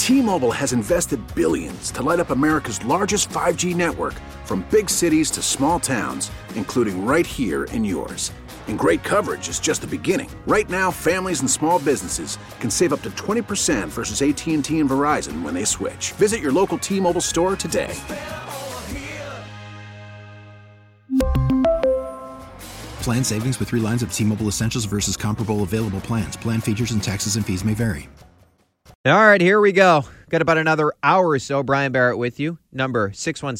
T-Mobile has invested billions to light up America's largest 5G network, from big cities to small towns, including right here in yours. And great coverage is just the beginning. Right now, families and small businesses can save up to 20% versus AT&T and Verizon when they switch. Visit your local T-Mobile store today. Plan savings with 3 lines of T-Mobile Essentials versus comparable available plans. Plan features and taxes and fees may vary. All right, here we go. Got about another hour or so. Brian Barrett with you. Number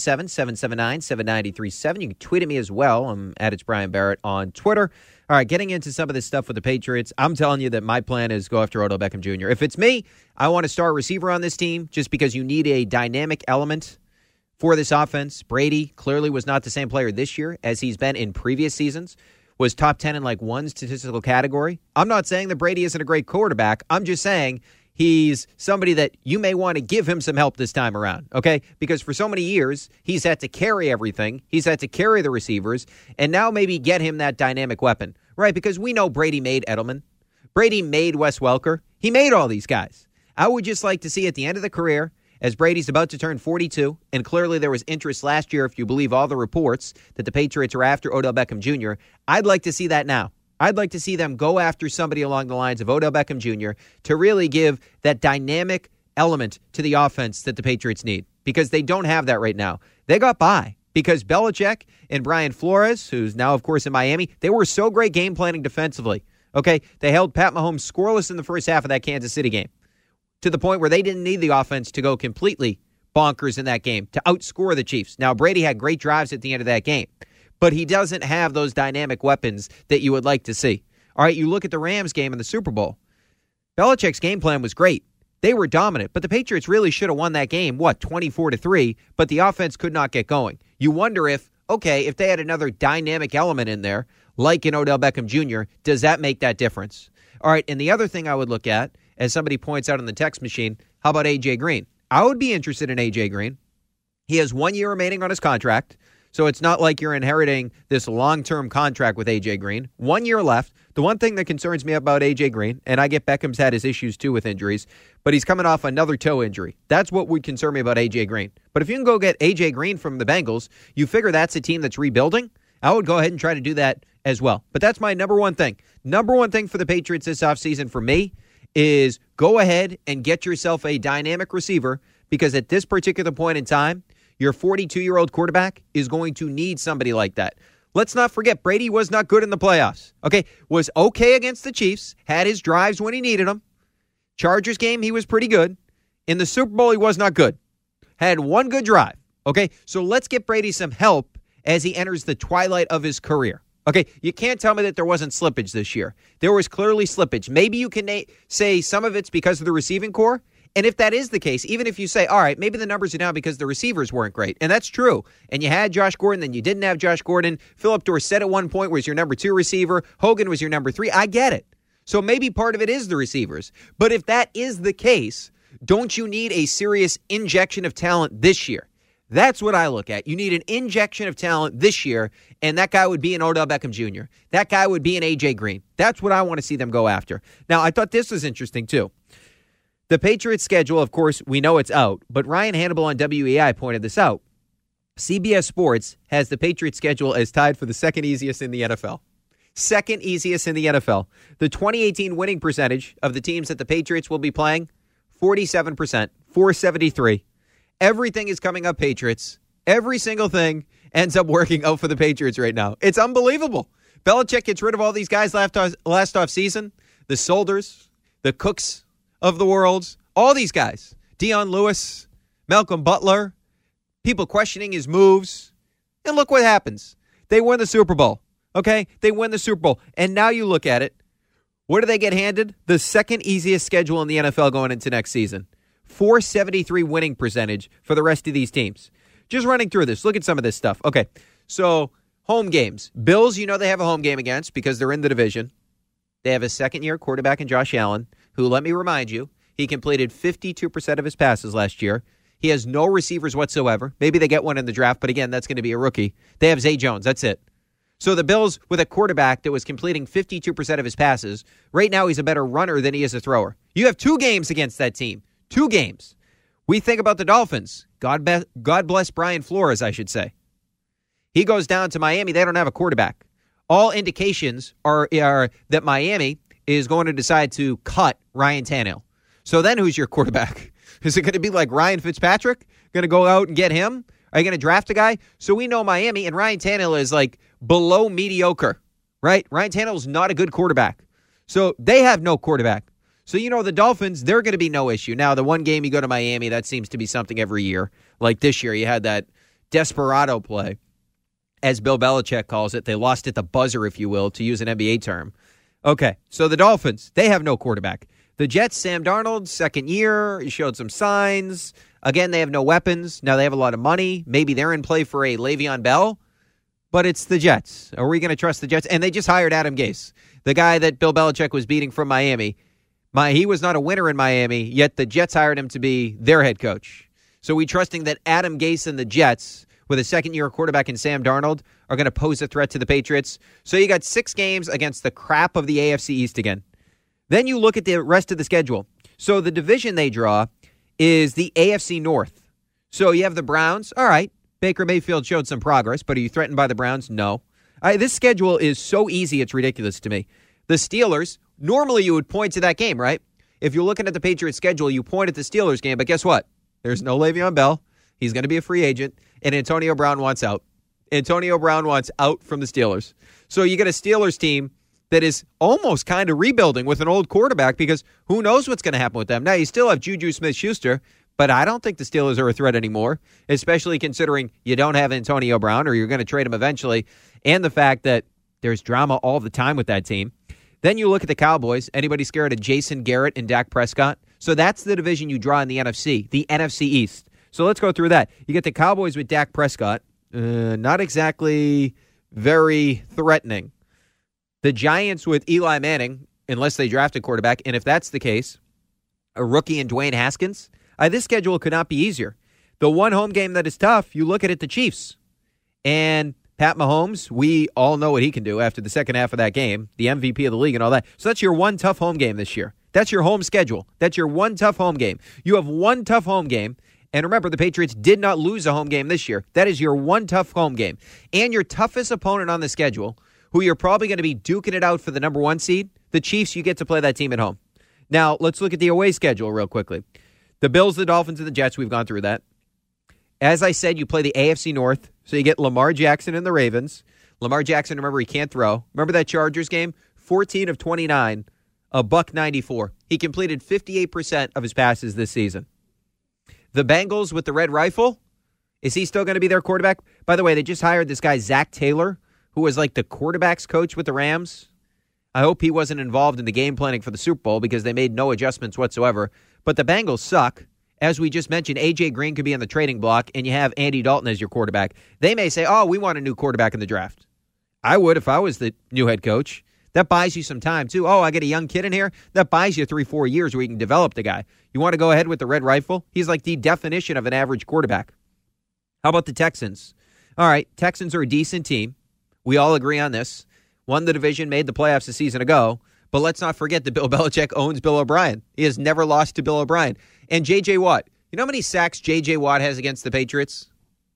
617-779-7937. You can tweet at me as well. I'm at It's Brian Barrett on Twitter. All right, getting into some of this stuff with the Patriots, I'm telling you that my plan is go after Odell Beckham Jr. If it's me, I want to start a receiver on this team just because you need a dynamic element for this offense. Brady clearly was not the same player this year as he's been in previous seasons. Was top 10 in like one statistical category. I'm not saying that Brady isn't a great quarterback. I'm just saying he's somebody that you may want to give him some help this time around, okay? Because for so many years, he's had to carry everything. He's had to carry the receivers, and now maybe get him that dynamic weapon, right? Because we know Brady made Edelman. Brady made Wes Welker. He made all these guys. I would just like to see at the end of the career, as Brady's about to turn 42, and clearly there was interest last year, if you believe all the reports, that the Patriots are after Odell Beckham Jr., I'd like to see that now. I'd like to see them go after somebody along the lines of Odell Beckham Jr. to really give that dynamic element to the offense that the Patriots need, because they don't have that right now. They got by because Belichick and Brian Flores, who's now, of course, in Miami, they were so great game planning defensively. Okay, they held Pat Mahomes scoreless in the first half of that Kansas City game, to the point where they didn't need the offense to go completely bonkers in that game to outscore the Chiefs. Now, Brady had great drives at the end of that game, but he doesn't have those dynamic weapons that you would like to see. All right, you look at the Rams game in the Super Bowl. Belichick's game plan was great. They were dominant, but the Patriots really should have won that game, 24-3, but the offense could not get going. You wonder if they had another dynamic element in there, like in Odell Beckham Jr., does that make that difference? All right, and the other thing I would look at, as somebody points out on the text machine, how about A.J. Green? I would be interested in A.J. Green. He has 1 year remaining on his contract, so it's not like you're inheriting this long-term contract with A.J. Green. 1 year left. The one thing that concerns me about A.J. Green, and I get Beckham's had his issues too with injuries, but he's coming off another toe injury. That's what would concern me about A.J. Green. But if you can go get A.J. Green from the Bengals, you figure that's a team that's rebuilding, I would go ahead and try to do that as well. But that's my number one thing. Number one thing for the Patriots this offseason for me is go ahead and get yourself a dynamic receiver, because at this particular point in time, your 42-year-old quarterback is going to need somebody like that. Let's not forget, Brady was not good in the playoffs. Okay, was okay against the Chiefs, had his drives when he needed them. Chargers game, he was pretty good. In the Super Bowl, he was not good. Had one good drive. Okay, so let's get Brady some help as he enters the twilight of his career. Okay, you can't tell me that there wasn't slippage this year. There was clearly slippage. Maybe you can say some of it's because of the receiving core. And if that is the case, even if you say, all right, maybe the numbers are down because the receivers weren't great, and that's true, and you had Josh Gordon, then you didn't have Josh Gordon, Phillip Dorsett at one point was your number 2 receiver, Hogan was your number 3, I get it. So maybe part of it is the receivers. But if that is the case, don't you need a serious injection of talent this year? That's what I look at. You need an injection of talent this year, and that guy would be an Odell Beckham Jr. That guy would be an A.J. Green. That's what I want to see them go after. Now, I thought this was interesting, too. The Patriots' schedule, of course, we know it's out, but Ryan Hannibal on WEI pointed this out. CBS Sports has the Patriots' schedule as tied for the second easiest in the NFL. Second easiest in the NFL. The 2018 winning percentage of the teams that the Patriots will be playing, 47%, 473. Everything is coming up Patriots. Every single thing ends up working out for the Patriots right now. It's unbelievable. Belichick gets rid of all these guys last off season. The Solders, the Cooks of the world, all these guys. Dion Lewis, Malcolm Butler, people questioning his moves. And look what happens. They win the Super Bowl. Okay? They win the Super Bowl. And now you look at it. What do they get handed? The second easiest schedule in the NFL going into next season. 473 winning percentage for the rest of these teams. Just running through this. Look at some of this stuff. Okay, so home games. Bills, you know they have a home game against because they're in the division. They have a second-year quarterback in Josh Allen, who, let me remind you, he completed 52% of his passes last year. He has no receivers whatsoever. Maybe they get one in the draft, but again, that's going to be a rookie. They have Zay Jones. That's it. So the Bills, with a quarterback that was completing 52% of his passes, right now he's a better runner than he is a thrower. You have 2 games against that team. 2 games. We think about the Dolphins. God bless Brian Flores, I should say. He goes down to Miami. They don't have a quarterback. All indications are that Miami is going to decide to cut Ryan Tannehill. So then who's your quarterback? Is it going to be like Ryan Fitzpatrick? Going to go out and get him? Are you going to draft a guy? So we know Miami, and Ryan Tannehill is like below mediocre, right? Ryan Tannehill is not a good quarterback. So they have no quarterback. So, the Dolphins, they're going to be no issue. Now, the one game you go to Miami, that seems to be something every year. Like this year, you had that desperado play, as Bill Belichick calls it. They lost at the buzzer, if you will, to use an NBA term. Okay, so the Dolphins, they have no quarterback. The Jets, Sam Darnold, second year, he showed some signs. Again, they have no weapons. Now they have a lot of money. Maybe they're in play for a Le'Veon Bell, but it's the Jets. Are we going to trust the Jets? And they just hired Adam Gase, the guy that Bill Belichick was beating from Miami. He was not a winner in Miami, yet the Jets hired him to be their head coach. So we trusting that Adam Gase and the Jets, with a second-year quarterback in Sam Darnold, are going to pose a threat to the Patriots. So you got 6 games against the crap of the AFC East again. Then you look at the rest of the schedule. So the division they draw is the AFC North. So you have the Browns. All right, Baker Mayfield showed some progress, but are you threatened by the Browns? No. This schedule is so easy, it's ridiculous to me. The Steelers, normally you would point to that game, right? If you're looking at the Patriots schedule, you point at the Steelers game, but guess what? There's no Le'Veon Bell. He's going to be a free agent, and Antonio Brown wants out. Antonio Brown wants out from the Steelers. So you get a Steelers team that is almost kind of rebuilding with an old quarterback because who knows what's going to happen with them. Now, you still have Juju Smith-Schuster, but I don't think the Steelers are a threat anymore, especially considering you don't have Antonio Brown or you're going to trade him eventually, and the fact that there's drama all the time with that team. Then you look at the Cowboys. Anybody scared of Jason Garrett and Dak Prescott? So that's the division you draw in the NFC East. So let's go through that. You get the Cowboys with Dak Prescott. Not exactly very threatening. The Giants with Eli Manning, unless they draft a quarterback. And if that's the case, a rookie in Dwayne Haskins. This schedule could not be easier. The one home game that is tough, you look at it, the Chiefs. And Pat Mahomes, we all know what he can do after the second half of that game, the MVP of the league and all that. So that's your one tough home game this year. That's your home schedule. That's your one tough home game. You have one tough home game. And remember, the Patriots did not lose a home game this year. That is your one tough home game. And your toughest opponent on the schedule, who you're probably going to be duking it out for the number 1 seed, the Chiefs, you get to play that team at home. Now, let's look at the away schedule real quickly. The Bills, the Dolphins, and the Jets, we've gone through that. As I said, you play the AFC North, so you get Lamar Jackson and the Ravens. Lamar Jackson, remember, he can't throw. Remember that Chargers game? 14 of 29, $194. He completed 58% of his passes this season. The Bengals with the Red Rifle, is he still going to be their quarterback? By the way, they just hired this guy, Zach Taylor, who was like the quarterback's coach with the Rams. I hope he wasn't involved in the game planning for the Super Bowl because they made no adjustments whatsoever. But the Bengals suck. As we just mentioned, A.J. Green could be on the trading block, and you have Andy Dalton as your quarterback. They may say, we want a new quarterback in the draft. I would if I was the new head coach. That buys you some time, too. I get a young kid in here. That buys you 3-4 years where you can develop the guy. You want to go ahead with the Red Rifle? He's like the definition of an average quarterback. How about the Texans? All right, Texans are a decent team. We all agree on this. Won the division, made the playoffs a season ago. But let's not forget that Bill Belichick owns Bill O'Brien. He has never lost to Bill O'Brien. And J.J. Watt. You know how many sacks J.J. Watt has against the Patriots?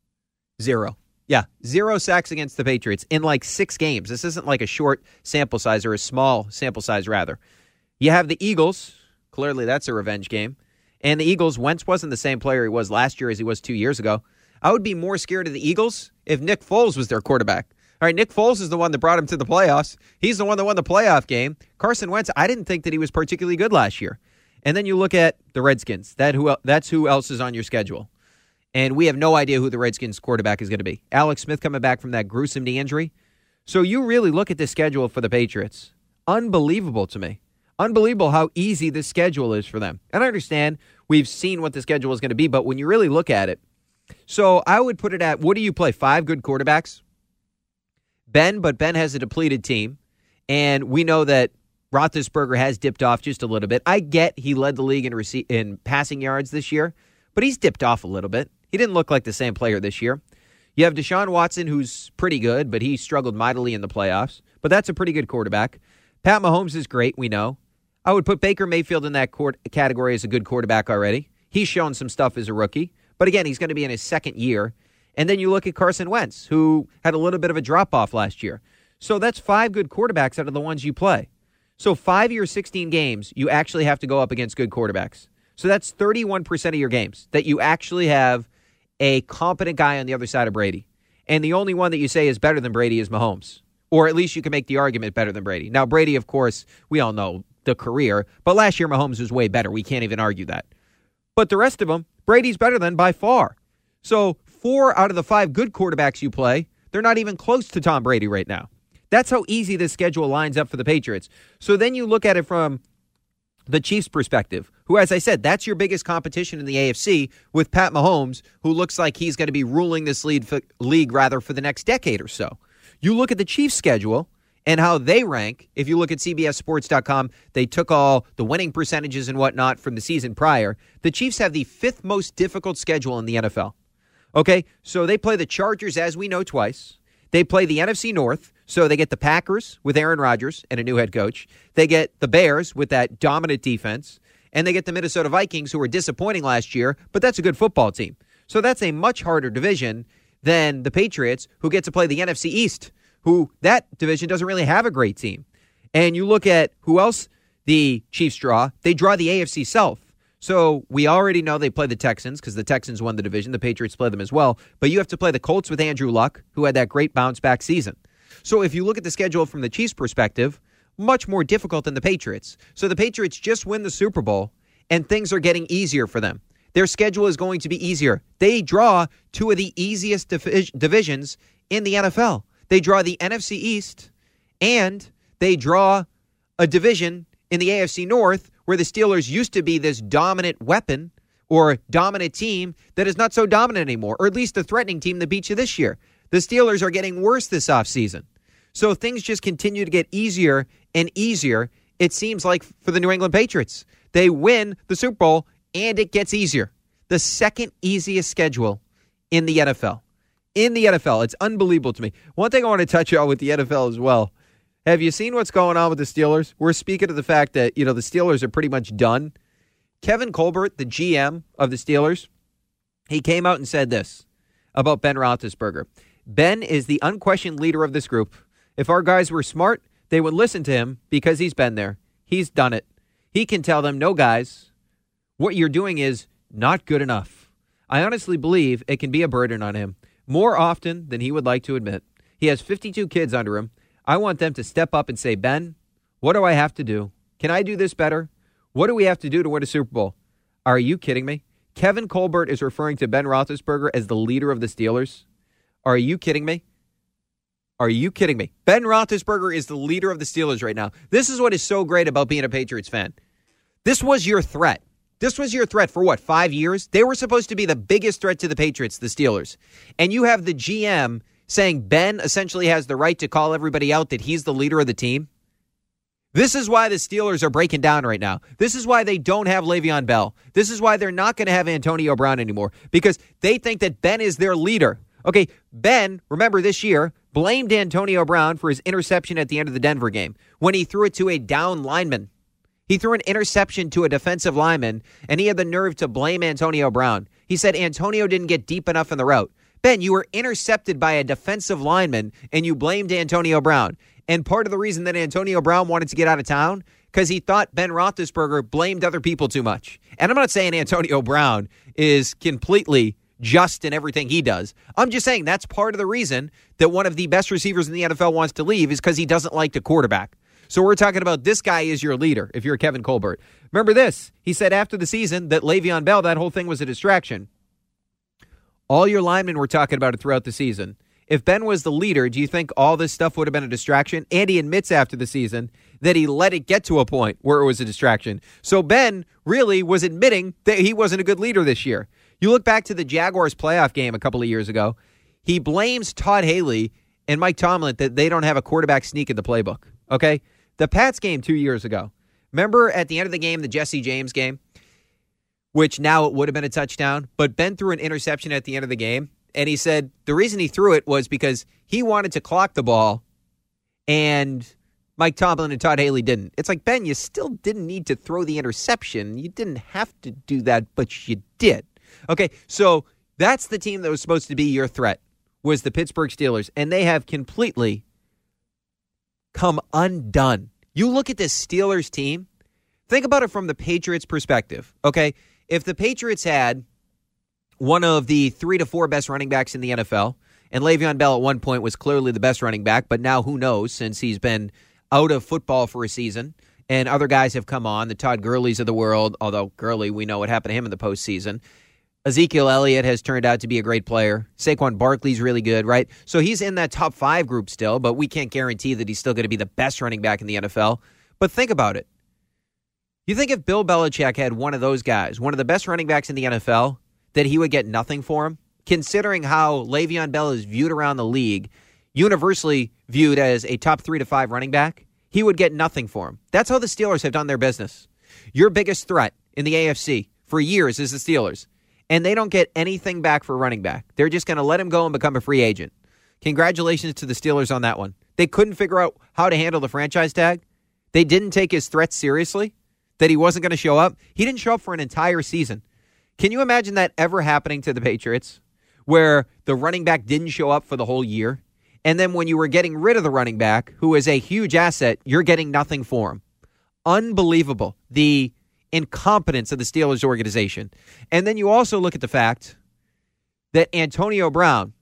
0. Yeah, 0 sacks against the Patriots in like 6 games. This isn't like a short sample size or a small sample size, rather. You have the Eagles. Clearly, that's a revenge game. And the Eagles, Wentz wasn't the same player he was last year as he was 2 years ago. I would be more scared of the Eagles if Nick Foles was their quarterback. All right, Nick Foles is the one that brought him to the playoffs. He's the one that won the playoff game. Carson Wentz, I didn't think that he was particularly good last year. And then you look at the Redskins. That's who else is on your schedule. And we have no idea who the Redskins quarterback is going to be. Alex Smith coming back from that gruesome knee injury. So you really look at the schedule for the Patriots. Unbelievable to me. Unbelievable how easy this schedule is for them. And I understand we've seen what the schedule is going to be, but when you really look at it, so I would put it at, what do you play, 5 good quarterbacks? But Ben has a depleted team, and we know that Roethlisberger has dipped off just a little bit. I get he led the league in passing yards this year, but he's dipped off a little bit. He didn't look like the same player this year. You have Deshaun Watson, who's pretty good, but he struggled mightily in the playoffs. But that's a pretty good quarterback. Pat Mahomes is great, we know. I would put Baker Mayfield in that category as a good quarterback already. He's shown some stuff as a rookie. But again, he's going to be in his second year. And then you look at Carson Wentz, who had a little bit of a drop-off last year. So that's 5 good quarterbacks out of the ones you play. So 5 years, 16 games, you actually have to go up against good quarterbacks. So that's 31% of your games that you actually have a competent guy on the other side of Brady. And the only one that you say is better than Brady is Mahomes. Or at least you can make the argument better than Brady. Now, Brady, of course, we all know the career. But last year, Mahomes was way better. We can't even argue that. But the rest of them, Brady's better than by far. So 4 out of the 5 good quarterbacks you play, they're not even close to Tom Brady right now. That's how easy this schedule lines up for the Patriots. So then you look at it from the Chiefs' perspective, who, as I said, that's your biggest competition in the AFC with Pat Mahomes, who looks like he's going to be ruling this league for the next decade or so. You look at the Chiefs' schedule and how they rank. If you look at CBSSports.com, they took all the winning percentages and whatnot from the season prior. The Chiefs have the 5th most difficult schedule in the NFL. Okay, so they play the Chargers, as we know, twice. They play the NFC North, so they get the Packers with Aaron Rodgers and a new head coach. They get the Bears with that dominant defense. And they get the Minnesota Vikings, who were disappointing last year, but that's a good football team. So that's a much harder division than the Patriots, who get to play the NFC East, who that division doesn't really have a great team. And you look at who else the Chiefs draw. They draw the AFC South. So we already know they play the Texans because the Texans won the division. The Patriots play them as well. But you have to play the Colts with Andrew Luck, who had that great bounce-back season. So if you look at the schedule from the Chiefs' perspective, much more difficult than the Patriots. So the Patriots just win the Super Bowl, and things are getting easier for them. Their schedule is going to be easier. They draw 2 of the easiest divisions in the NFL. They draw the NFC East, and they draw a division in the AFC North where the Steelers used to be this dominant weapon or dominant team that is not so dominant anymore, or at least the threatening team that beat you this year. The Steelers are getting worse this offseason. So things just continue to get easier and easier, it seems like, for the New England Patriots. They win the Super Bowl, and it gets easier. The second easiest schedule in the NFL. In the NFL. It's unbelievable to me. One thing I want to touch on with the NFL as well. Have you seen what's going on with the Steelers? We're speaking of the fact that, the Steelers are pretty much done. Kevin Colbert, the GM of the Steelers, he came out and said this about Ben Roethlisberger. Ben is the unquestioned leader of this group. If our guys were smart, they would listen to him because he's been there. He's done it. He can tell them, no, guys, what you're doing is not good enough. I honestly believe it can be a burden on him more often than he would like to admit. He has 52 kids under him. I want them to step up and say, Ben, what do I have to do? Can I do this better? What do we have to do to win a Super Bowl? Are you kidding me? Kevin Colbert is referring to Ben Roethlisberger as the leader of the Steelers. Are you kidding me? Are you kidding me? Ben Roethlisberger is the leader of the Steelers right now. This is what is so great about being a Patriots fan. This was your threat. This was your threat for what, 5 years? They were supposed to be the biggest threat to the Patriots, the Steelers. And you have the GM saying Ben essentially has the right to call everybody out that he's the leader of the team. This is why the Steelers are breaking down right now. This is why they don't have Le'Veon Bell. This is why they're not going to have Antonio Brown anymore, because they think that Ben is their leader. Okay, Ben, remember this year, blamed Antonio Brown for his interception at the end of the Denver game when he threw it to a down lineman. He threw an interception to a defensive lineman, and he had the nerve to blame Antonio Brown. He said Antonio didn't get deep enough in the route. Ben, you were intercepted by a defensive lineman, and you blamed Antonio Brown. And part of the reason that Antonio Brown wanted to get out of town, because he thought Ben Roethlisberger blamed other people too much. And I'm not saying Antonio Brown is completely just in everything he does. I'm just saying that's part of the reason that one of the best receivers in the NFL wants to leave is because he doesn't like the quarterback. So we're talking about this guy is your leader if you're Kevin Colbert. Remember this. He said after the season that Le'Veon Bell, that whole thing was a distraction. All your linemen were talking about it throughout the season. If Ben was the leader, do you think all this stuff would have been a distraction? And he admits after the season that he let it get to a point where it was a distraction. So Ben really was admitting that he wasn't a good leader this year. You look back to the Jaguars playoff game a couple of years ago. He blames Todd Haley and Mike Tomlin that they don't have a quarterback sneak in the playbook. Okay? The Pats game 2 years ago. Remember at the end of the game, the Jesse James game, which now it would have been a touchdown, but Ben threw an interception at the end of the game. And he said the reason he threw it was because he wanted to clock the ball and Mike Tomlin and Todd Haley didn't. It's like, Ben, you still didn't need to throw the interception. You didn't have to do that, but you did. Okay, so that's the team that was supposed to be your threat, was the Pittsburgh Steelers, and they have completely come undone. You look at this Steelers team, think about it from the Patriots' perspective, okay? If the Patriots had one of the 3 to 4 best running backs in the NFL, and Le'Veon Bell at one point was clearly the best running back, but now who knows, since he's been out of football for a season, and other guys have come on, the Todd Gurley's of the world, although Gurley, we know what happened to him in the postseason. Ezekiel Elliott has turned out to be a great player. Saquon Barkley's really good, right? So he's in that top 5 group still, but we can't guarantee that he's still going to be the best running back in the NFL. But think about it. You think if Bill Belichick had one of those guys, one of the best running backs in the NFL, that he would get nothing for him? Considering how Le'Veon Bell is viewed around the league, universally viewed as a top 3 to 5 running back, he would get nothing for him. That's how the Steelers have done their business. Your biggest threat in the AFC for years is the Steelers, and they don't get anything back for running back. They're just going to let him go and become a free agent. Congratulations to the Steelers on that one. They couldn't figure out how to handle the franchise tag. They didn't take his threats seriously, that he wasn't going to show up. He didn't show up for an entire season. Can you imagine that ever happening to the Patriots, where the running back didn't show up for the whole year? And then when you were getting rid of the running back, who is a huge asset, you're getting nothing for him. Unbelievable. The incompetence of the Steelers organization. And then you also look at the fact that Antonio Brown,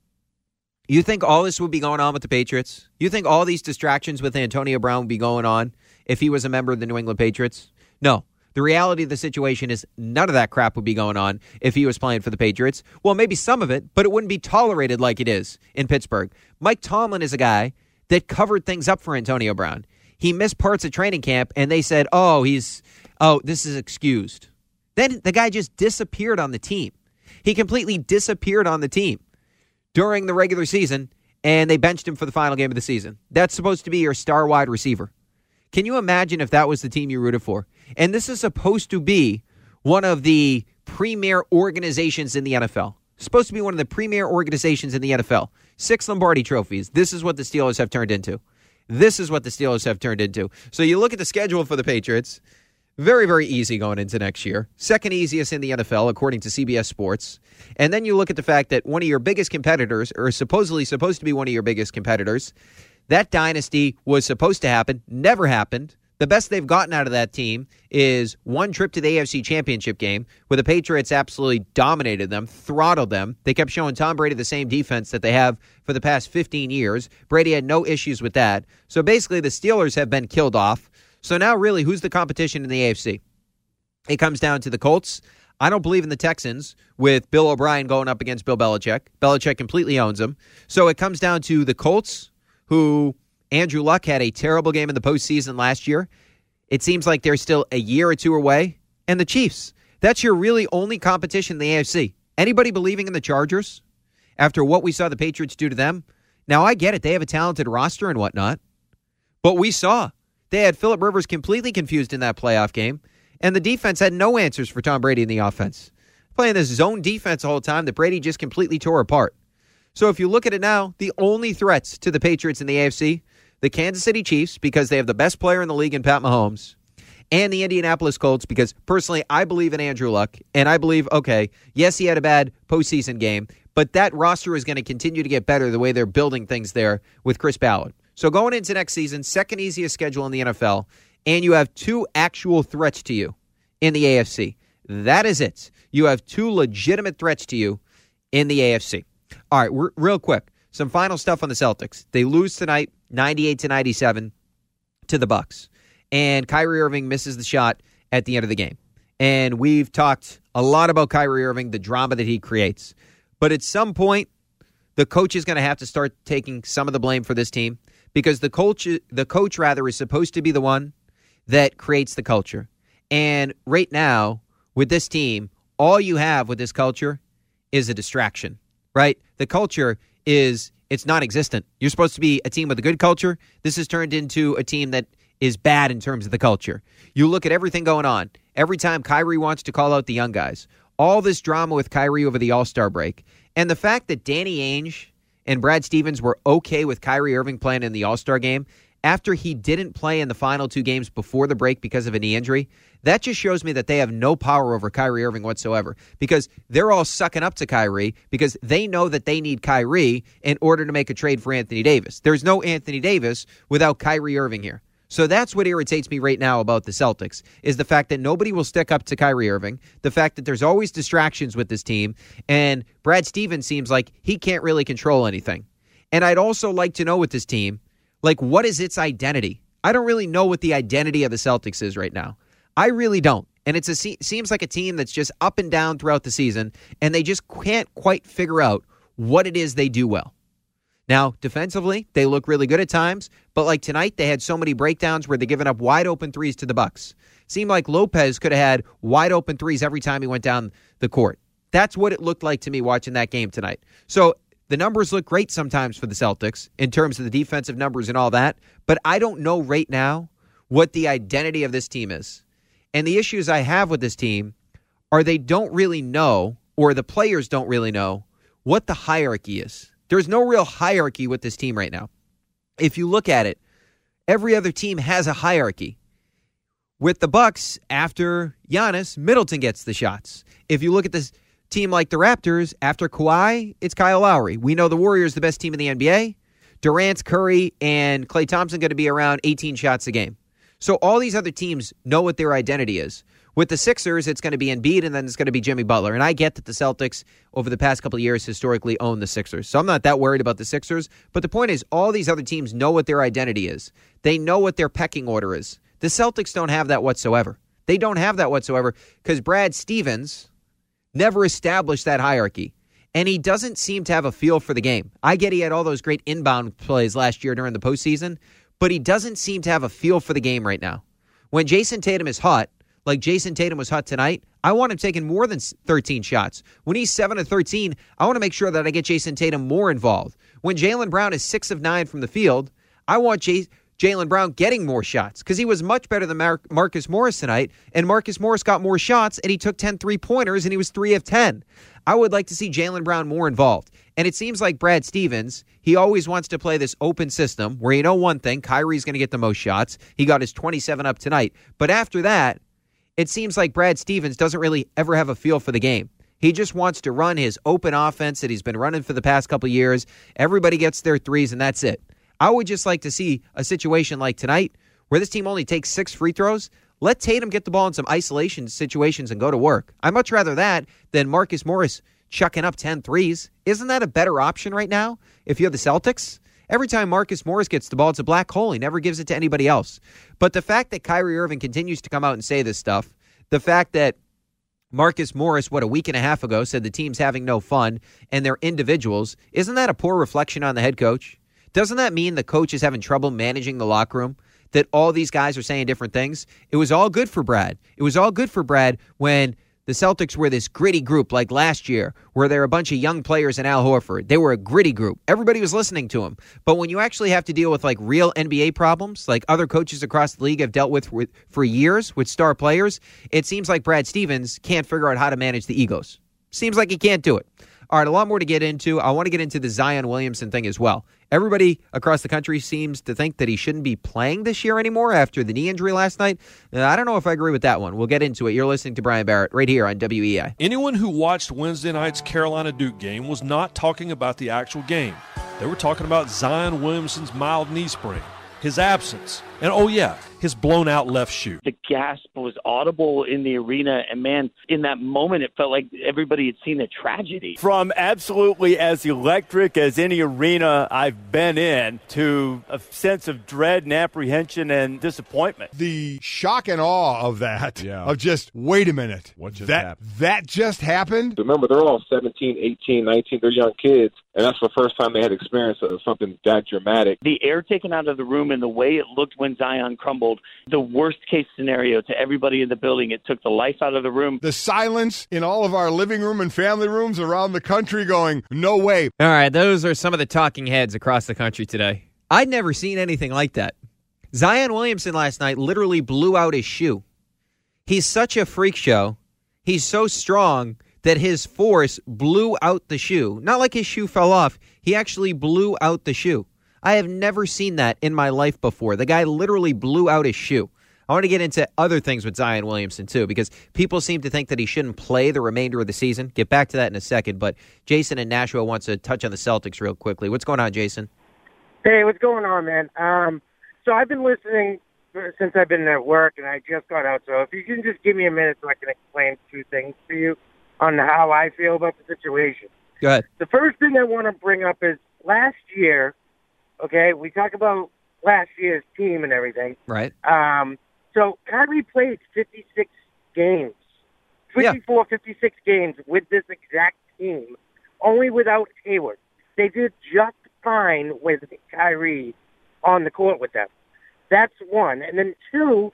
you think all this would be going on with the Patriots? You think all these distractions with Antonio Brown would be going on if he was a member of the New England Patriots? No. The reality of the situation is none of that crap would be going on if he was playing for the Patriots. Well, maybe some of it, but it wouldn't be tolerated like it is in Pittsburgh. Mike Tomlin is a guy that covered things up for Antonio Brown. He missed parts of training camp, and they said, this is excused. Then the guy just disappeared on the team. He completely disappeared on the team during the regular season, and they benched him for the final game of the season. That's supposed to be your star wide receiver. Can you imagine if that was the team you rooted for? And this is supposed to be one of the premier organizations in the NFL. Supposed to be one of the premier organizations in the NFL. 6 Lombardi trophies. This is what the Steelers have turned into. So you look at the schedule for the Patriots. Very, very easy going into next year. Second easiest in the NFL, according to CBS Sports. And then you look at the fact that one of your biggest competitors, or supposedly supposed to be one of your biggest competitors, that dynasty was supposed to happen, never happened. The best they've gotten out of that team is one trip to the AFC Championship game where the Patriots absolutely dominated them, throttled them. They kept showing Tom Brady the same defense that they have for the past 15 years. Brady had no issues with that. So basically the Steelers have been killed off. So now really, who's the competition in the AFC? It comes down to the Colts. I don't believe in the Texans with Bill O'Brien going up against Bill Belichick. Belichick completely owns them. So it comes down to the Colts, who Andrew Luck had a terrible game in the postseason last year. It seems like they're still a year or two away. And the Chiefs. That's your really only competition in the AFC. Anybody believing in the Chargers after what we saw the Patriots do to them? Now, I get it. They have a talented roster and whatnot. But we saw they had Phillip Rivers completely confused in that playoff game. And the defense had no answers for Tom Brady in the offense. Playing this zone defense the whole time that Brady just completely tore apart. So if you look at it now, the only threats to the Patriots in the AFC, the Kansas City Chiefs, because they have the best player in the league in Pat Mahomes, and the Indianapolis Colts, because personally I believe in Andrew Luck, and I believe, okay, yes, he had a bad postseason game, but that roster is going to continue to get better the way they're building things there with Chris Ballard. So going into next season, second easiest schedule in the NFL, and you have 2 actual threats to you in the AFC. That is it. You have 2 legitimate threats to you in the AFC. All right, real quick, some final stuff on the Celtics. They lose tonight, 98-97 to the Bucks. And Kyrie Irving misses the shot at the end of the game. And we've talked a lot about Kyrie Irving, the drama that he creates. But at some point, the coach is going to have to start taking some of the blame for this team, because the coach is supposed to be the one that creates the culture. And right now, with this team, all you have with this culture is a distraction, right? The culture it's non-existent. You're supposed to be a team with a good culture. This has turned into a team that is bad in terms of the culture. You look at everything going on. Every time Kyrie wants to call out the young guys, all this drama with Kyrie over the All-Star break, and the fact that Danny Ainge and Brad Stevens were okay with Kyrie Irving playing in the All-Star game, after he didn't play in the final 2 games before the break because of a knee injury, that just shows me that they have no power over Kyrie Irving whatsoever, because they're all sucking up to Kyrie because they know that they need Kyrie in order to make a trade for Anthony Davis. There's no Anthony Davis without Kyrie Irving here. So that's what irritates me right now about the Celtics, is the fact that nobody will stick up to Kyrie Irving, the fact that there's always distractions with this team, and Brad Stevens seems like he can't really control anything. And I'd also like to know with this team, like, what is its identity? I don't really know what the identity of the Celtics is right now. I really don't. And it seems like a team that's just up and down throughout the season, and they just can't quite figure out what it is they do well. Now, defensively, they look really good at times, but like tonight, they had so many breakdowns where they're giving up wide-open threes to the Bucks. Seemed like Lopez could have had wide-open threes every time he went down the court. That's what it looked like to me watching that game tonight. So the numbers look great sometimes for the Celtics in terms of the defensive numbers and all that, but I don't know right now what the identity of this team is. And the issues I have with this team are they don't really know, or the players don't really know, what the hierarchy is. There's no real hierarchy with this team right now. If you look at it, every other team has a hierarchy. With the Bucks, after Giannis, Middleton gets the shots. If you look at this team like the Raptors, after Kawhi, it's Kyle Lowry. We know the Warriors the best team in the NBA. Durant, Curry, and Klay Thompson going to be around 18 shots a game. So all these other teams know what their identity is. With the Sixers, it's going to be Embiid, and then it's going to be Jimmy Butler. And I get that the Celtics, over the past couple of years, historically own the Sixers. So I'm not that worried about the Sixers. But the point is, all these other teams know what their identity is. They know what their pecking order is. The Celtics don't have that whatsoever. They don't have that whatsoever because Brad Stevens never established that hierarchy. And he doesn't seem to have a feel for the game. I get he had all those great inbound plays last year during the postseason, but he doesn't seem to have a feel for the game right now. When Jason Tatum is hot, like Jason Tatum was hot tonight, I want him taking more than 13 shots. When he's 7 of 13, I want to make sure that I get Jason Tatum more involved. When Jaylen Brown is 6 of 9 from the field, I want Jaylen Brown getting more shots because he was much better than Marcus Morris tonight, and Marcus Morris got more shots, and he took 10 3-pointers, and he was 3 of 10. I would like to see Jaylen Brown more involved. And it seems like Brad Stevens, he always wants to play this open system where you know one thing, Kyrie's going to get the most shots. He got his 27 up tonight. But after that, it seems like Brad Stevens doesn't really ever have a feel for the game. He just wants to run his open offense that he's been running for the past couple of years. Everybody gets their threes, and that's it. I would just like to see a situation like tonight where this team only takes 6 free throws. Let Tatum get the ball in some isolation situations and go to work. I'd much rather that than Marcus Morris chucking up 10 threes. Isn't that a better option right now if you're the Celtics? Every time Marcus Morris gets the ball, it's a black hole. He never gives it to anybody else. But the fact that Kyrie Irving continues to come out and say this stuff, the fact that Marcus Morris, a week and a half ago, said the team's having no fun and they're individuals, isn't that a poor reflection on the head coach? Doesn't that mean the coach is having trouble managing the locker room? That all these guys are saying different things? It was all good for Brad. It was all good for Brad when the Celtics were this gritty group like last year where there were a bunch of young players and Al Horford. They were a gritty group. Everybody was listening to him. But when you actually have to deal with like real NBA problems, like other coaches across the league have dealt with for years with star players, it seems like Brad Stevens can't figure out how to manage the egos. Seems like he can't do it. All right, a lot more to get into. I want to get into the Zion Williamson thing as well. Everybody across the country seems to think that he shouldn't be playing this year anymore after the knee injury last night. I don't know if I agree with that one. We'll get into it. You're listening to Brian Barrett right here on WEI. Anyone who watched Wednesday night's Carolina-Duke game was not talking about the actual game. They were talking about Zion Williamson's mild knee sprain, his absence, and his blown-out left shoe. The gasp was audible in the arena, and man, in that moment, it felt like everybody had seen a tragedy. From absolutely as electric as any arena I've been in to a sense of dread and apprehension and disappointment. The shock and awe of that, of just, wait a minute, what just happened? That just happened? Remember, they're all 17, 18, 19, they're young kids, and that's the first time they had experience of something that dramatic. The air taken out of the room and the way it looked when Zion crumbled, the worst-case scenario to everybody in the building. It took the life out of the room. The silence in all of our living room and family rooms around the country going, no way. All right, those are some of the talking heads across the country today. I'd never seen anything like that. Zion Williamson last night literally blew out his shoe. He's such a freak show. He's so strong that his force blew out the shoe. Not like his shoe fell off. He actually blew out the shoe. I have never seen that in my life before. The guy literally blew out his shoe. I want to get into other things with Zion Williamson, too, because people seem to think that he shouldn't play the remainder of the season. Get back to that in a second, but Jason in Nashville wants to touch on the Celtics real quickly. What's going on, Jason? Hey, what's going on, man? So I've been listening since I've been at work, and I just got out. So if you can just give me a minute so I can explain two things to you on how I feel about the situation. Go ahead. The first thing I want to bring up is last year, okay, we talk about last year's team and everything. Right. So Kyrie played 56 games, 56 games with this exact team, only without Hayward. They did just fine with Kyrie on the court with them. That's one. And then two,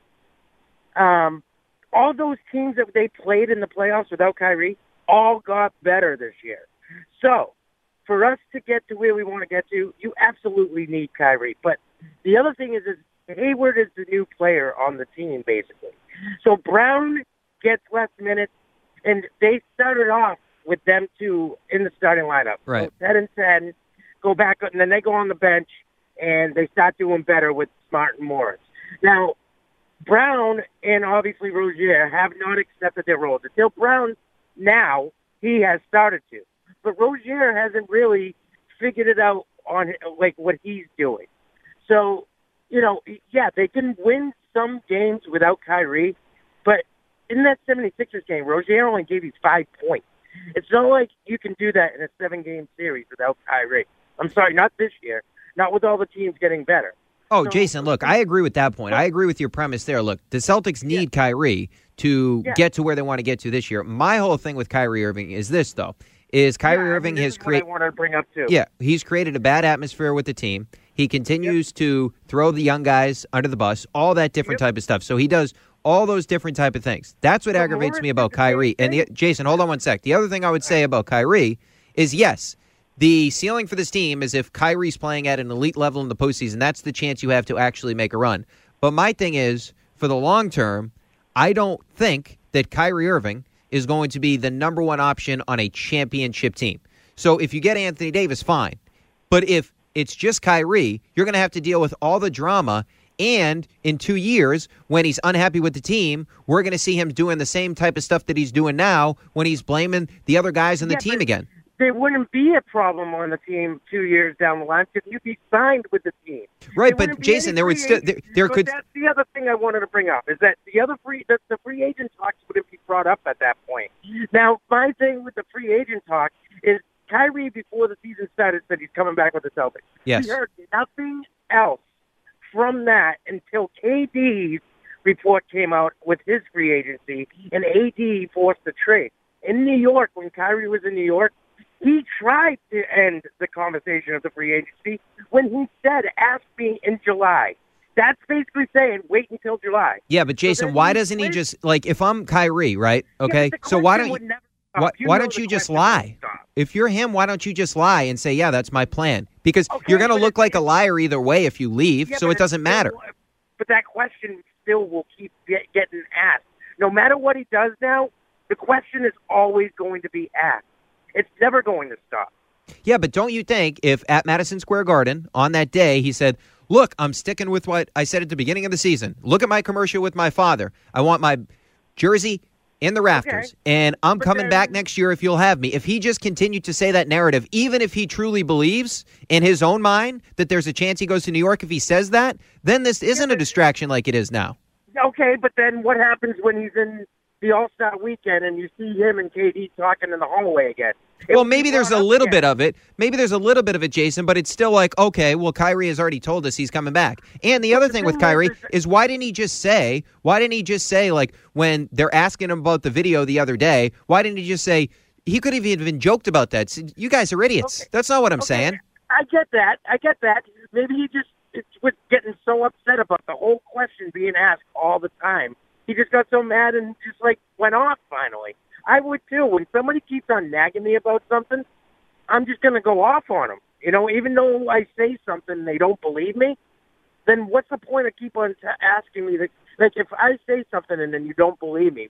all those teams that they played in the playoffs without Kyrie all got better this year. So for us to get to where we want to get to, you absolutely need Kyrie. But the other thing is Hayward is the new player on the team, basically. So Brown gets less minutes, and they started off with them two in the starting lineup. Right. So 10 and 10, go back, and then they go on the bench, and they start doing better with Smart and Morris. Now, Brown and obviously Rozier have not accepted their roles. Until Brown now, he has started to. But Rozier hasn't really figured it out on like what he's doing. So, you know, yeah, they can win some games without Kyrie, but in that 76ers game, Rozier only gave you 5 points. It's not like you can do that in a 7-game series without Kyrie. I'm sorry, not this year. Not with all the teams getting better. Oh, so, Jason, look, I agree with that point. I agree with your premise there. Look, the Celtics need Kyrie to get to where they want to get to this year. My whole thing with Kyrie Irving is this, though, is Kyrie Irving has created. I want to bring up too. Yeah, he's created a bad atmosphere with the team. He continues to throw the young guys under the bus, all that different type of stuff. So he does all those different type of things. That's what aggravates me about Kyrie. And Jason, hold on one sec. The other thing I would say about Kyrie is, yes, the ceiling for this team is if Kyrie's playing at an elite level in the postseason, that's the chance you have to actually make a run. But my thing is, for the long term, I don't think that Kyrie Irving is going to be the number one option on a championship team. So if you get Anthony Davis, fine. But if it's just Kyrie, you're going to have to deal with all the drama. And in 2 years, when he's unhappy with the team, we're going to see him doing the same type of stuff that he's doing now when he's blaming the other guys on the team again. There wouldn't be a problem on the team 2 years down the line because you'd be signed with the team. Right, but Jason, there would still there could. That's the other thing I wanted to bring up is that the free agent talks wouldn't be brought up at that point. Now, my thing with the free agent talk is Kyrie, before the season started, said he's coming back with the Celtics. Yes. We heard nothing else from that until KD's report came out with his free agency and AD forced the trade. In New York, when Kyrie was in New York, he tried to end the conversation of the free agency when he said, ask me in July. That's basically saying, wait until July. Yeah, but Jason, why doesn't he just, like, if I'm Kyrie, right? Okay, so why don't you just lie? If you're him, why don't you just lie and say, yeah, that's my plan? Because you're going to look like a liar either way if you leave, so it doesn't matter. But that question still will keep getting asked. No matter what he does now, the question is always going to be asked. It's never going to stop. Yeah, but don't you think if at Madison Square Garden on that day he said, look, I'm sticking with what I said at the beginning of the season. Look at my commercial with my father. I want my jersey in the rafters, and I'm coming back next year if you'll have me. If he just continued to say that narrative, even if he truly believes in his own mind that there's a chance he goes to New York, if he says that, then this isn't a distraction like it is now. Okay, but then what happens when he's in the All-Star weekend and you see him and KD talking in the hallway again? Well, maybe there's a little bit of it. Maybe there's a little bit of it, Jason, but it's still like, okay, well, Kyrie has already told us he's coming back. And the other thing with Kyrie is why didn't he just say, like, when they're asking him about the video the other day, why didn't he just say, he could have even joked about that. You guys are idiots. Okay. That's not what I'm saying. I get that. Maybe he just was getting so upset about the whole question being asked all the time. He just got so mad and just, like, went off finally. I would, too. When somebody keeps on nagging me about something, I'm just going to go off on them. You know, even though I say something and they don't believe me, then what's the point of keep on asking me? Like, if I say something and then you don't believe me,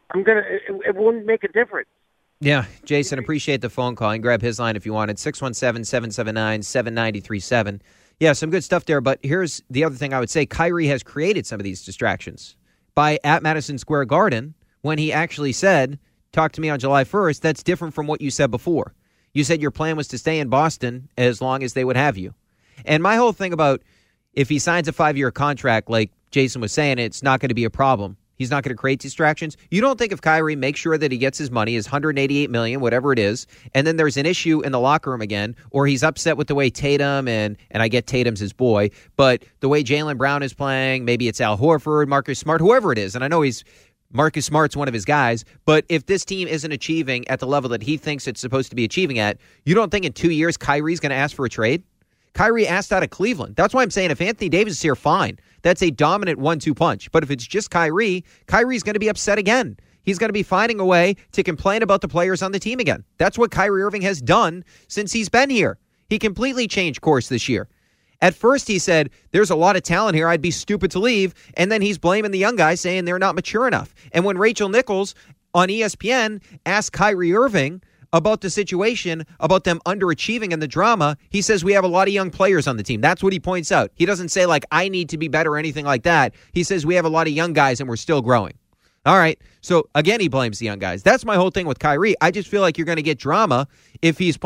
it won't make a difference. Yeah, Jason, appreciate the phone call. And grab his line if you wanted, 617-779-7937. Yeah, some good stuff there. But here's the other thing I would say. Kyrie has created some of these distractions by at Madison Square Garden when he actually said, talk to me on July 1st. That's different from what you said before. You said your plan was to stay in Boston as long as they would have you. And my whole thing about if he signs a 5-year contract, like Jason was saying, it's not going to be a problem. He's not going to create distractions. You don't think if Kyrie makes sure that he gets his money, his $188 million, whatever it is, and then there's an issue in the locker room again, or he's upset with the way Tatum, and I get Tatum's his boy, but the way Jaylen Brown is playing, maybe it's Al Horford, Marcus Smart, whoever it is, and I know Marcus Smart's one of his guys, but if this team isn't achieving at the level that he thinks it's supposed to be achieving at, you don't think in 2 years Kyrie's going to ask for a trade? Kyrie asked out of Cleveland. That's why I'm saying if Anthony Davis is here, fine. That's a dominant 1-2 punch. But if it's just Kyrie, Kyrie's going to be upset again. He's going to be finding a way to complain about the players on the team again. That's what Kyrie Irving has done since he's been here. He completely changed course this year. At first, he said, there's a lot of talent here. I'd be stupid to leave. And then he's blaming the young guys, saying they're not mature enough. And when Rachel Nichols on ESPN asked Kyrie Irving about the situation, about them underachieving and the drama, he says we have a lot of young players on the team. That's what he points out. He doesn't say, like, I need to be better or anything like that. He says we have a lot of young guys and we're still growing. All right. So, again, he blames the young guys. That's my whole thing with Kyrie. I just feel like you're going to get drama if he's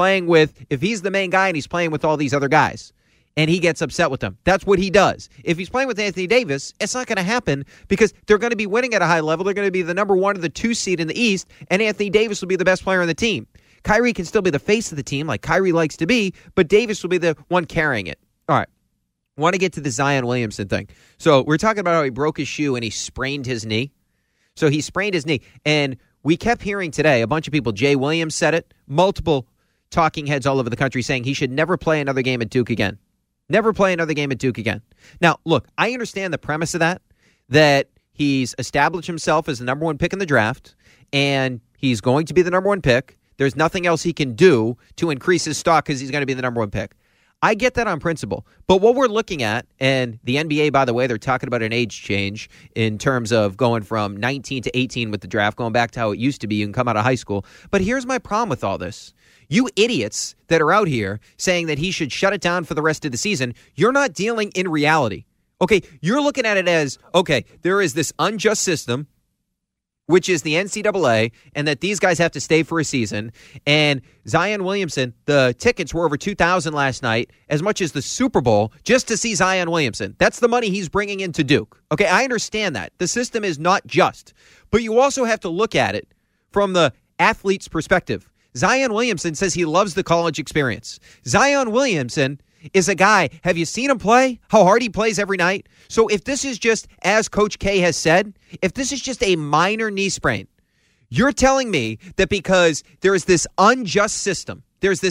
the main guy and he's playing with all these other guys. And he gets upset with them. That's what he does. If he's playing with Anthony Davis, it's not going to happen because they're going to be winning at a high level. They're going to be the number 1 or the 2 seed in the East, and Anthony Davis will be the best player on the team. Kyrie can still be the face of the team like Kyrie likes to be, but Davis will be the one carrying it. All right. I want to get to the Zion Williamson thing. So we're talking about how he broke his shoe and he sprained his knee. So he sprained his knee. And we kept hearing today, a bunch of people, Jay Williams said it, multiple talking heads all over the country saying he should never play another game at Duke again. Never play another game at Duke again. Now, look, I understand the premise of that he's established himself as the number 1 pick in the draft, and he's going to be the number 1 pick. There's nothing else he can do to increase his stock because he's going to be the number 1 pick. I get that on principle. But what we're looking at, and the NBA, by the way, they're talking about an age change in terms of going from 19 to 18 with the draft, going back to how it used to be. You can come out of high school. But here's my problem with all this. You idiots that are out here saying that he should shut it down for the rest of the season, you're not dealing in reality. Okay, you're looking at it as, okay, there is this unjust system, which is the NCAA, and that these guys have to stay for a season. And Zion Williamson, the tickets were over $2,000 last night, as much as the Super Bowl, just to see Zion Williamson. That's the money he's bringing into Duke. Okay, I understand that. The system is not just. But you also have to look at it from the athlete's perspective. Zion Williamson says he loves the college experience. Zion Williamson is a guy, have you seen him play? How hard he plays every night? So if this is just, as Coach K has said, if this is just a minor knee sprain, you're telling me that because there is this unjust system,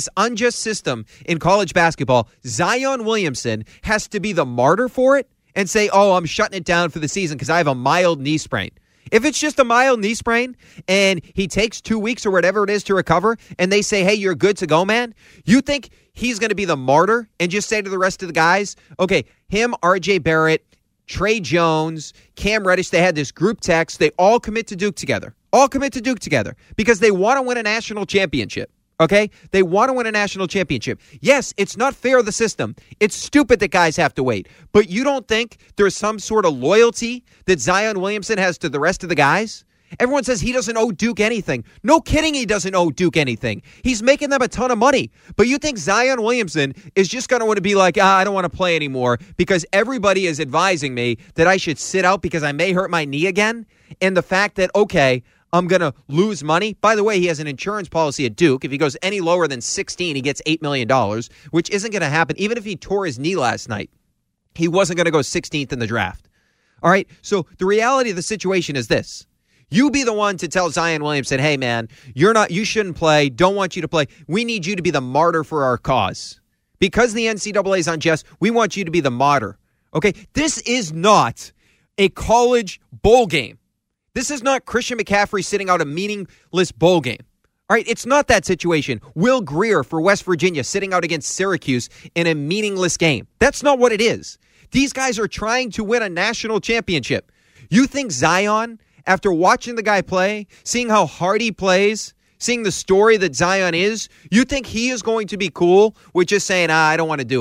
in college basketball, Zion Williamson has to be the martyr for it and say, oh, I'm shutting it down for the season because I have a mild knee sprain. If it's just a mild knee sprain and he takes 2 weeks or whatever it is to recover and they say, hey, you're good to go, man, you think he's going to be the martyr and just say to the rest of the guys, okay, him, RJ Barrett, Trey Jones, Cam Reddish, they had this group text. They all commit to Duke together. Because they want to win a national championship. Okay? They want to win a national championship. Yes, it's not fair, the system. It's stupid that guys have to wait. But you don't think there's some sort of loyalty that Zion Williamson has to the rest of the guys? Everyone says he doesn't owe Duke anything. No kidding, he doesn't owe Duke anything. He's making them a ton of money. But you think Zion Williamson is just going to want to be like, I don't want to play anymore because everybody is advising me that I should sit out because I may hurt my knee again? And the fact that, okay, I'm going to lose money. By the way, he has an insurance policy at Duke. If he goes any lower than 16, he gets $8 million, which isn't going to happen. Even if he tore his knee last night, he wasn't going to go 16th in the draft. All right, so the reality of the situation is this. You be the one to tell Zion Williamson, hey, man, you shouldn't play, don't want you to play. We need you to be the martyr for our cause. Because the NCAA is unjust, we want you to be the martyr. Okay, this is not a college bowl game. This is not Christian McCaffrey sitting out a meaningless bowl game. All right, it's not that situation. Will Grier for West Virginia sitting out against Syracuse in a meaningless game. That's not what it is. These guys are trying to win a national championship. You think Zion, after watching the guy play, seeing how hard he plays, seeing the story that Zion is, you think he is going to be cool with just saying, I don't want to do it?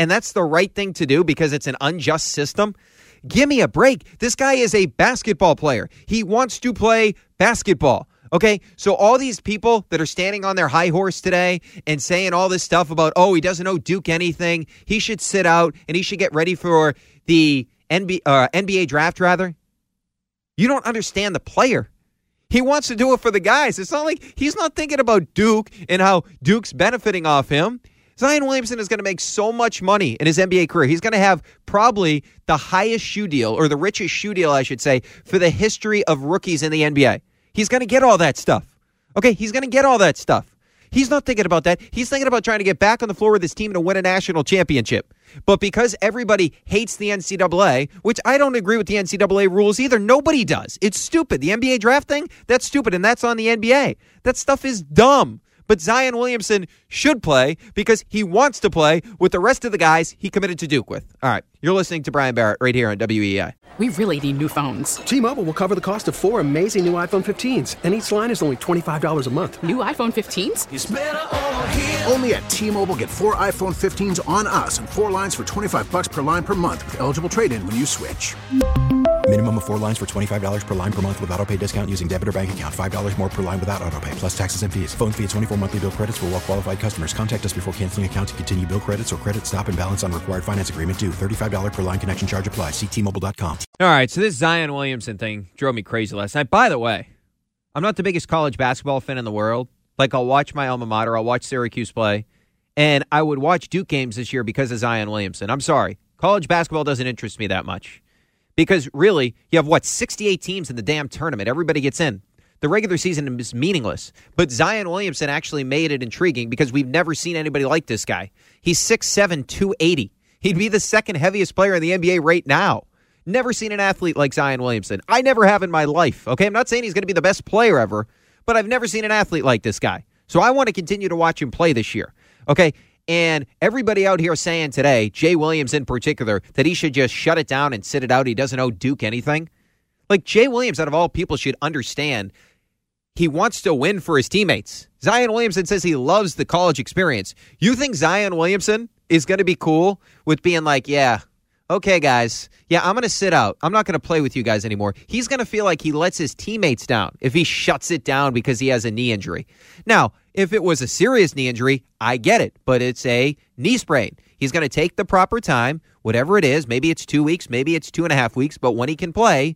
and that's the right thing to do because it's an unjust system. Give me a break. This guy is a basketball player. He wants to play basketball. Okay, so all these people that are standing on their high horse today and saying all this stuff about, oh, he doesn't know Duke anything, he should sit out and he should get ready for the NBA draft, rather. You don't understand the player. He wants to do it for the guys. It's not like he's not thinking about Duke and how Duke's benefiting off him. Zion Williamson is going to make so much money in his NBA career. He's going to have probably the highest shoe deal, or the richest shoe deal, I should say, for the history of rookies in the NBA. He's going to get all that stuff. Okay, he's going to get all that stuff. He's not thinking about that. He's thinking about trying to get back on the floor with his team to win a national championship. But because everybody hates the NCAA, which I don't agree with the NCAA rules either, nobody does. It's stupid. The NBA draft thing, that's stupid, and that's on the NBA. That stuff is dumb. But Zion Williamson should play because he wants to play with the rest of the guys he committed to Duke with. All right, you're listening to Brian Barrett right here on WEI. We really need new phones. T-Mobile will cover the cost of 4 amazing new iPhone 15s, and each line is only $25 a month. New iPhone 15s? It's better over here. Only at T-Mobile, get 4 iPhone 15s on us and 4 lines for $25 per line per month with eligible trade-in when you switch. Minimum of 4 lines for $25 per line per month with autopay discount using debit or bank account. $5 more per line without autopay, plus taxes and fees. Phone fee at 24 monthly bill credits for well-qualified customers. Contact us before canceling account to continue bill credits or credit stop and balance on required finance agreement due. $35 per line connection charge applies. See T-Mobile.com. All right, so this Zion Williamson thing drove me crazy last night. By the way, I'm not the biggest college basketball fan in the world. Like, I'll watch my alma mater. I'll watch Syracuse play. And I would watch Duke games this year because of Zion Williamson. I'm sorry. College basketball doesn't interest me that much. Because really, you have, 68 teams in the damn tournament. Everybody gets in. The regular season is meaningless. But Zion Williamson actually made it intriguing because we've never seen anybody like this guy. He's 6'7", 280. He'd be the second heaviest player in the NBA right now. Never seen an athlete like Zion Williamson. I never have in my life. Okay, I'm not saying he's going to be the best player ever, but I've never seen an athlete like this guy. So I want to continue to watch him play this year. Okay, and everybody out here saying today, Jay Williams in particular, that he should just shut it down and sit it out. He doesn't owe Duke anything. Like, Jay Williams, out of all people, should understand he wants to win for his teammates. Zion Williamson says he loves the college experience. You think Zion Williamson is going to be cool with being like, yeah, okay, guys, yeah, I'm going to sit out. I'm not going to play with you guys anymore. He's going to feel like he lets his teammates down if he shuts it down because he has a knee injury. Now, if it was a serious knee injury, I get it, but it's a knee sprain. He's going to take the proper time, whatever it is. Maybe it's 2 weeks, maybe it's 2.5 weeks, but when he can play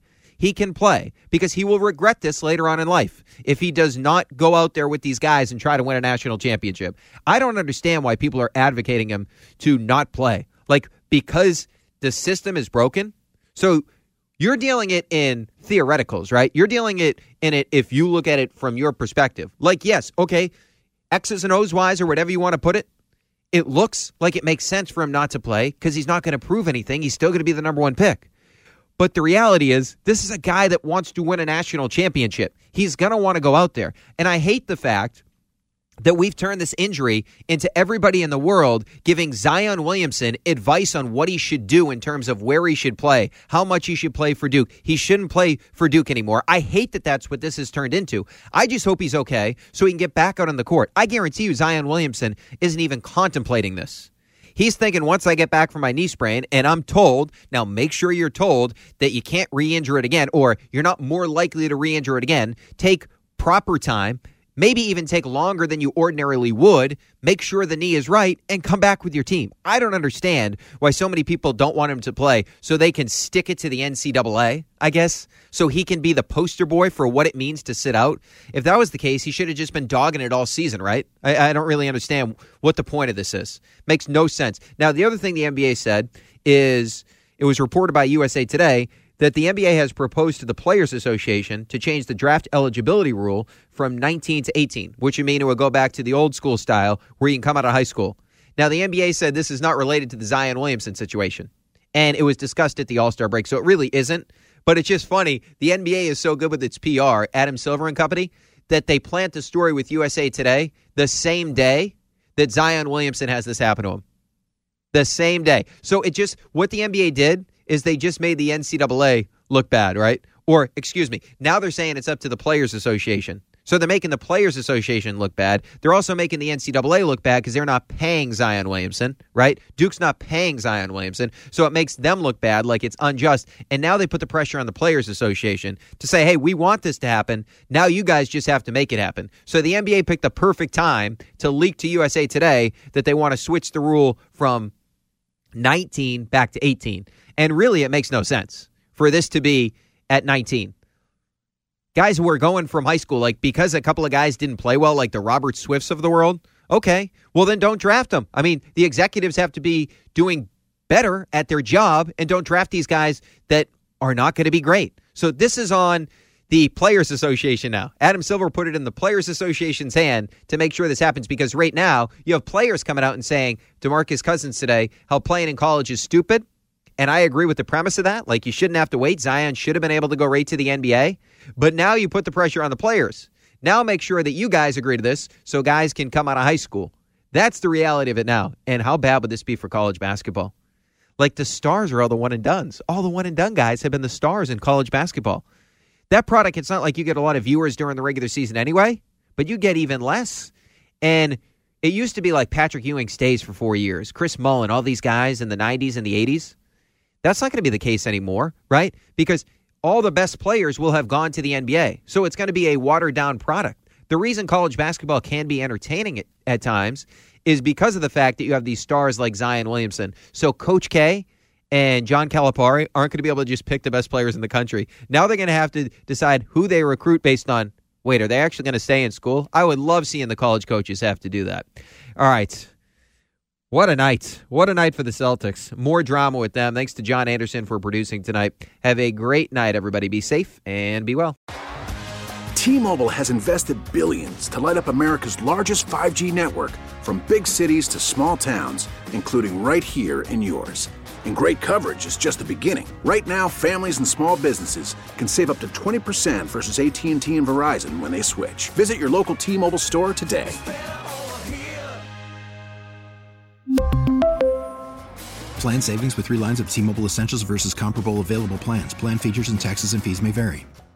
because he will regret this later on in life if he does not go out there with these guys and try to win a national championship. I don't understand why people are advocating him to not play. Like, because the system is broken. So you're dealing it in theoreticals, right? You're dealing it in it if you look at it from your perspective. Like, yes, okay, X's and O's wise or whatever you want to put it, it looks like it makes sense for him not to play because he's not going to prove anything. He's still going to be the number one pick. But the reality is, this is a guy that wants to win a national championship. He's going to want to go out there. And I hate the fact that we've turned this injury into everybody in the world giving Zion Williamson advice on what he should do in terms of where he should play, how much he should play for Duke. He shouldn't play for Duke anymore. I hate that that's what this has turned into. I just hope he's okay so he can get back out on the court. I guarantee you Zion Williamson isn't even contemplating this. He's thinking, once I get back from my knee sprain, and I'm told, now make sure you're told that you can't re-injure it again, or you're not more likely to re-injure it again. Take proper time, maybe even take longer than you ordinarily would, make sure the knee is right, and come back with your team. I don't understand why so many people don't want him to play so they can stick it to the NCAA, I guess, so he can be the poster boy for what it means to sit out. If that was the case, he should have just been dogging it all season, right? I don't really understand what the point of this is. Makes no sense. Now, the other thing the NBA said is, it was reported by USA Today that the NBA has proposed to the Players Association to change the draft eligibility rule from 19 to 18, which would mean it would go back to the old school style where you can come out of high school. Now, the NBA said this is not related to the Zion Williamson situation, and it was discussed at the All-Star break, so it really isn't. But it's just funny. The NBA is so good with its PR, Adam Silver and company, that they plant the story with USA Today the same day that Zion Williamson has this happen to him. The same day. So it just, what the NBA did is they just made the NCAA look bad, right? Or, excuse me, now they're saying it's up to the Players Association So they're making the Players Association look bad. They're also making the NCAA look bad because they're not paying Zion Williamson, right? Duke's not paying Zion Williamson. So it makes them look bad, like it's unjust. And now they put the pressure on the Players Association to say, hey, we want this to happen. Now you guys just have to make it happen. So the NBA picked the perfect time to leak to USA Today that they want to switch the rule from 19 back to 18. And really, it makes no sense for this to be at 19. Guys who are going from high school, like because a couple of guys didn't play well, like the Robert Swifts of the world, okay, well then don't draft them. I mean, the executives have to be doing better at their job and don't draft these guys that are not going to be great. So this is on the Players Association now. Adam Silver put it in the Players Association's hand to make sure this happens because right now you have players coming out and saying DeMarcus Cousins today, how playing in college is stupid. And I agree with the premise of that. Like, you shouldn't have to wait. Zion should have been able to go right to the NBA. But now you put the pressure on the players. Now make sure that you guys agree to this so guys can come out of high school. That's the reality of it now. And how bad would this be for college basketball? Like, the stars are all the one-and-dones. All the one-and-done guys have been the stars in college basketball. That product, it's not like you get a lot of viewers during the regular season anyway, but you get even less. And it used to be like Patrick Ewing stays for 4 years. Chris Mullin, all these guys in the 90s and the 80s. That's not going to be the case anymore, right? Because all the best players will have gone to the NBA. So it's going to be a watered-down product. The reason college basketball can be entertaining at times is because of the fact that you have these stars like Zion Williamson. So Coach K and John Calipari aren't going to be able to just pick the best players in the country. Now they're going to have to decide who they recruit based on, wait, are they actually going to stay in school? I would love seeing the college coaches have to do that. All right. What a night. What a night for the Celtics. More drama with them. Thanks to John Anderson for producing tonight. Have a great night, everybody. Be safe and be well. T-Mobile has invested billions to light up America's largest 5G network, from big cities to small towns, including right here in yours. And great coverage is just the beginning. Right now, families and small businesses can save up to 20% versus AT&T and Verizon when they switch. Visit your local T-Mobile store today. Plan savings with 3 lines of T-Mobile Essentials versus comparable available plans. Plan features and taxes and fees may vary.